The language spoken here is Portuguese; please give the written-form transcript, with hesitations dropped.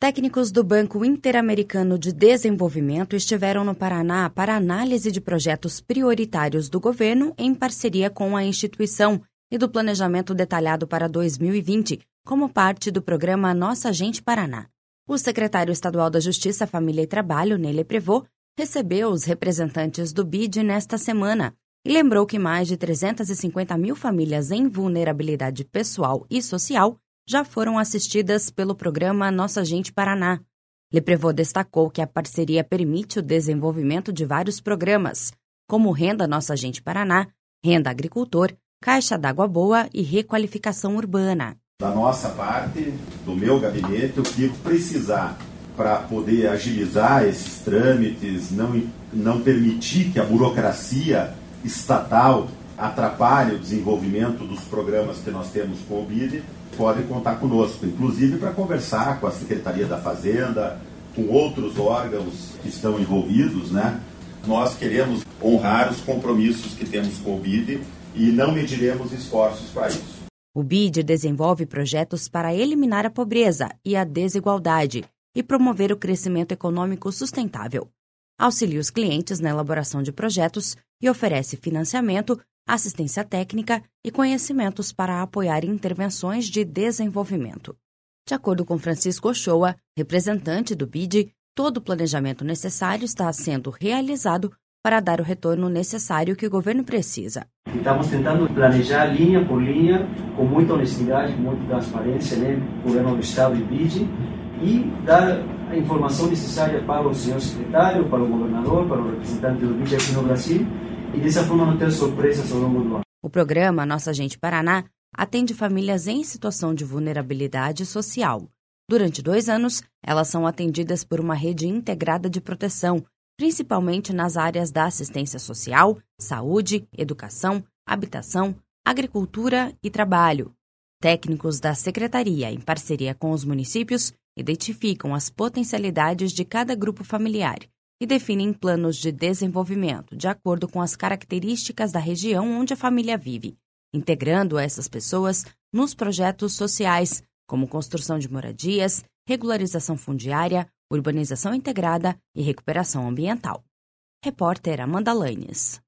Técnicos do Banco Interamericano de Desenvolvimento estiveram no Paraná para análise de projetos prioritários do governo em parceria com a instituição e do planejamento detalhado para 2020, como parte do programa Nossa Gente Paraná. O secretário estadual da Justiça, Família e Trabalho, Ney Leprevot, recebeu os representantes do BID nesta semana e lembrou que mais de 350 mil famílias em vulnerabilidade pessoal e social já foram assistidas pelo programa Nossa Gente Paraná. Leprevot destacou que a parceria permite o desenvolvimento de vários programas, como Renda Nossa Gente Paraná, Renda Agricultor, Caixa d'Água Boa e Requalificação Urbana. Da nossa parte, do meu gabinete, o que precisar para poder agilizar esses trâmites, não permitir que a burocracia estatal atrapalhe o desenvolvimento dos programas que nós temos com o BID, podem contar conosco, inclusive para conversar com a Secretaria da Fazenda, com outros órgãos que estão envolvidos, né? Nós queremos honrar os compromissos que temos com o BID e não mediremos esforços para isso. O BID desenvolve projetos para eliminar a pobreza e a desigualdade e promover o crescimento econômico sustentável. Auxilia os clientes na elaboração de projetos e oferece financiamento, assistência técnica e conhecimentos para apoiar intervenções de desenvolvimento. De acordo com Francisco Ochoa, representante do BID, todo o planejamento necessário está sendo realizado para dar o retorno necessário que o governo precisa. Estamos tentando planejar linha por linha, com muita honestidade, com muita transparência, governo do Estado e BID, e dar a informação necessária para o senhor secretário, para o governador, para o representante do BID aqui no Brasil, e dessa forma não ter surpresas ao longo do ano. O programa Nossa Gente Paraná atende famílias em situação de vulnerabilidade social. Durante 2 anos, elas são atendidas por uma rede integrada de proteção, principalmente nas áreas da assistência social, saúde, educação, habitação, agricultura e trabalho. Técnicos da Secretaria, em parceria com os municípios, identificam as potencialidades de cada grupo familiar e definem planos de desenvolvimento de acordo com as características da região onde a família vive, integrando essas pessoas nos projetos sociais, como construção de moradias, regularização fundiária, urbanização integrada e recuperação ambiental. Repórter Amanda Lanes.